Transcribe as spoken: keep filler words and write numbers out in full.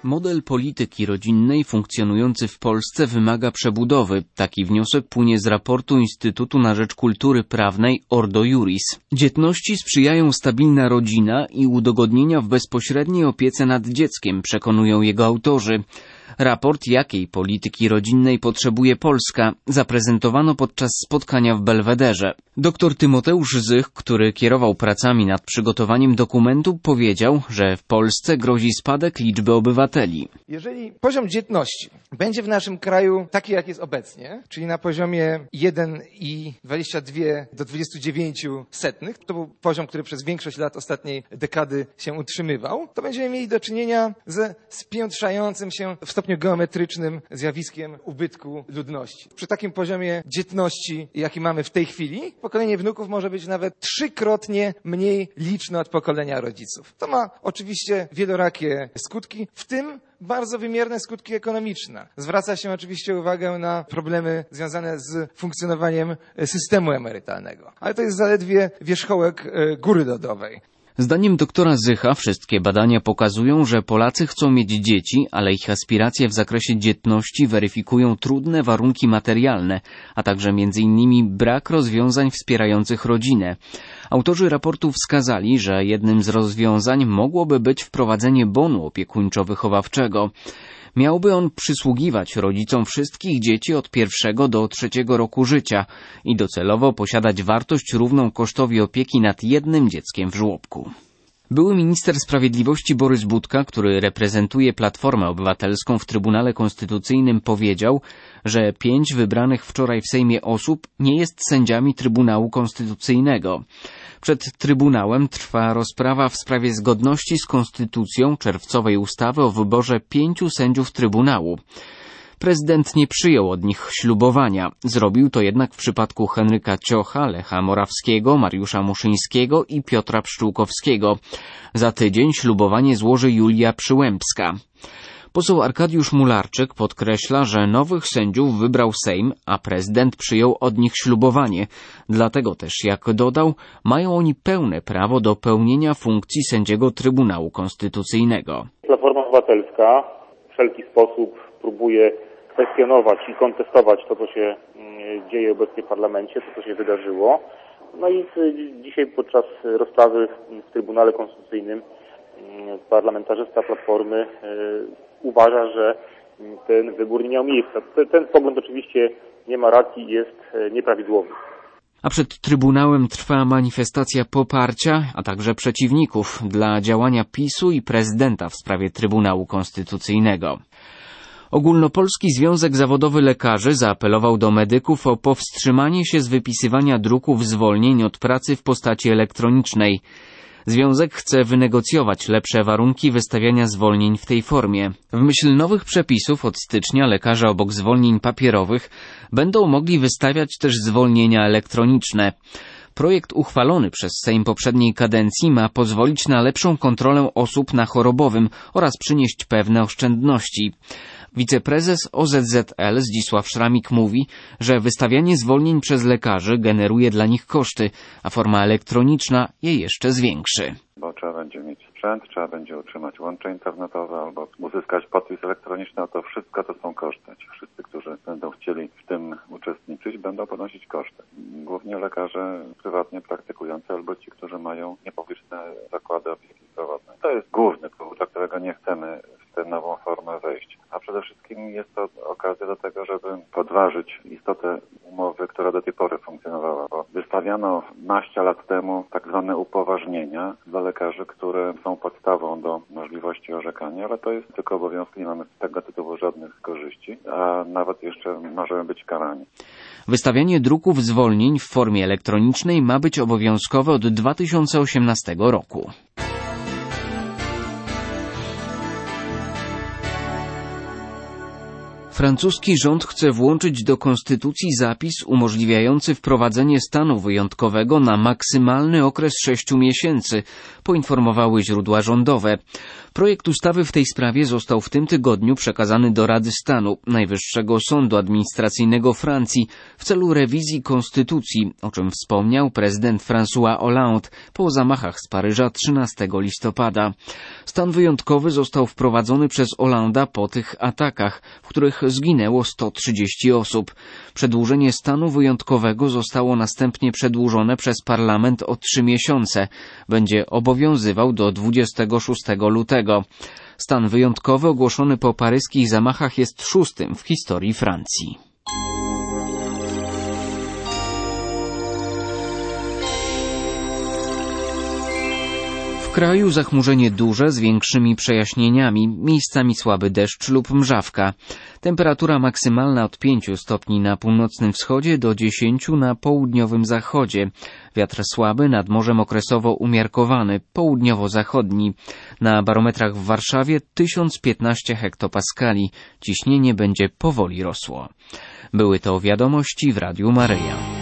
Model polityki rodzinnej funkcjonujący w Polsce wymaga przebudowy. Taki wniosek płynie z raportu Instytutu na Rzecz Kultury Prawnej Ordo Iuris. Dzietności sprzyjają stabilna rodzina i udogodnienia w bezpośredniej opiece nad dzieckiem, przekonują jego autorzy. Raport, jakiej polityki rodzinnej potrzebuje Polska, zaprezentowano podczas spotkania w Belwederze. Doktor Tymoteusz Zych, który kierował pracami nad przygotowaniem dokumentu, powiedział, że w Polsce grozi spadek liczby obywateli. Jeżeli poziom dzietności będzie w naszym kraju taki, jak jest obecnie, czyli na poziomie jeden przecinek dwadzieścia dwa do dwudziestu dziewięciu setnych, to był poziom, który przez większość lat ostatniej dekady się utrzymywał, to będziemy mieli do czynienia ze spiętrzającym się w stopniu geometrycznym zjawiskiem ubytku ludności. Przy takim poziomie dzietności, jaki mamy w tej chwili, pokolenie wnuków może być nawet trzykrotnie mniej liczne od pokolenia rodziców. To ma oczywiście wielorakie skutki, w tym bardzo wymierne skutki ekonomiczne. Zwraca się oczywiście uwagę na problemy związane z funkcjonowaniem systemu emerytalnego. Ale to jest zaledwie wierzchołek góry lodowej. Zdaniem doktora Zycha wszystkie badania pokazują, że Polacy chcą mieć dzieci, ale ich aspiracje w zakresie dzietności weryfikują trudne warunki materialne, a także między innymi brak rozwiązań wspierających rodzinę. Autorzy raportu wskazali, że jednym z rozwiązań mogłoby być wprowadzenie bonu opiekuńczo-wychowawczego. Miałby on przysługiwać rodzicom wszystkich dzieci od pierwszego do trzeciego roku życia i docelowo posiadać wartość równą kosztowi opieki nad jednym dzieckiem w żłobku. Były minister sprawiedliwości Borys Budka, który reprezentuje Platformę Obywatelską w Trybunale Konstytucyjnym, powiedział, że pięć wybranych wczoraj w Sejmie osób nie jest sędziami Trybunału Konstytucyjnego. Przed Trybunałem trwa rozprawa w sprawie zgodności z Konstytucją czerwcowej ustawy o wyborze pięciu sędziów Trybunału. Prezydent nie przyjął od nich ślubowania. Zrobił to jednak w przypadku Henryka Ciocha, Lecha Morawskiego, Mariusza Muszyńskiego i Piotra Pszczółkowskiego. Za tydzień ślubowanie złoży Julia Przyłębska. Poseł Arkadiusz Mularczyk podkreśla, że nowych sędziów wybrał Sejm, a prezydent przyjął od nich ślubowanie. Dlatego też, jak dodał, mają oni pełne prawo do pełnienia funkcji sędziego Trybunału Konstytucyjnego. Platforma Obywatelska w wszelki sposób próbuje kwestionować i kontestować to, co się dzieje obecnie w parlamencie, to, co się wydarzyło. No i dzisiaj podczas rozprawy w Trybunale Konstytucyjnym parlamentarzysta Platformy uważa, że ten wybór nie miał miejsca. Ten pogląd oczywiście nie ma racji i jest nieprawidłowy. A przed Trybunałem trwa manifestacja poparcia, a także przeciwników dla działania PiSu i prezydenta w sprawie Trybunału Konstytucyjnego. Ogólnopolski Związek Zawodowy Lekarzy zaapelował do medyków o powstrzymanie się z wypisywania druków zwolnień od pracy w postaci elektronicznej. Związek chce wynegocjować lepsze warunki wystawiania zwolnień w tej formie. W myśl nowych przepisów od stycznia lekarze obok zwolnień papierowych będą mogli wystawiać też zwolnienia elektroniczne. Projekt uchwalony przez Sejm poprzedniej kadencji ma pozwolić na lepszą kontrolę osób na chorobowym oraz przynieść pewne oszczędności. Wiceprezes O Z Z L Zdzisław Szramik mówi, że wystawianie zwolnień przez lekarzy generuje dla nich koszty, a forma elektroniczna je jeszcze zwiększy. Bo trzeba będzie mieć sprzęt, trzeba będzie utrzymać łącze internetowe albo uzyskać podpis elektroniczny, a to wszystko to są koszty. Ci wszyscy, którzy będą chcieli w tym uczestniczyć, będą ponosić koszty. Głównie lekarze prywatnie praktykujący albo ci, którzy mają niepubliczne zakłady opieki zdrowotnej. To jest główny powód, dla którego nie chcemy w tę nową formę wejść. A przede wszystkim jest to okazja do tego, żeby podważyć istotę umowy, która do tej pory funkcjonowała, bo wystawiano naście lat temu tak zwane upoważnienia dla lekarzy, które są podstawą do możliwości orzekania, ale to jest tylko obowiązek, nie mamy z tego tytułu żadnych korzyści, a nawet jeszcze możemy być karani. Wystawianie druków zwolnień w formie elektronicznej ma być obowiązkowe od dwa tysiące osiemnastego roku. Francuski rząd chce włączyć do konstytucji zapis umożliwiający wprowadzenie stanu wyjątkowego na maksymalny okres sześciu miesięcy, poinformowały źródła rządowe. Projekt ustawy w tej sprawie został w tym tygodniu przekazany do Rady Stanu, Najwyższego Sądu Administracyjnego Francji, w celu rewizji konstytucji, o czym wspomniał prezydent François Hollande po zamachach z Paryża trzynastego listopada. Stan wyjątkowy został wprowadzony przez Hollanda po tych atakach, w których zginęło sto trzydzieści osób. Przedłużenie stanu wyjątkowego zostało następnie przedłużone przez parlament o trzy miesiące. Będzie obowiązywał do dwudziestego szóstego lutego. Stan wyjątkowy ogłoszony po paryskich zamachach jest szóstym w historii Francji. W kraju zachmurzenie duże z większymi przejaśnieniami, miejscami słaby deszcz lub mrzawka. Temperatura maksymalna od pięciu stopni na północnym wschodzie do dziesięciu na południowym zachodzie. Wiatr słaby, nad morzem okresowo umiarkowany, południowo-zachodni. Na barometrach w Warszawie tysiąc piętnaście hektopaskali. Ciśnienie będzie powoli rosło. Były to wiadomości w Radiu Maryja.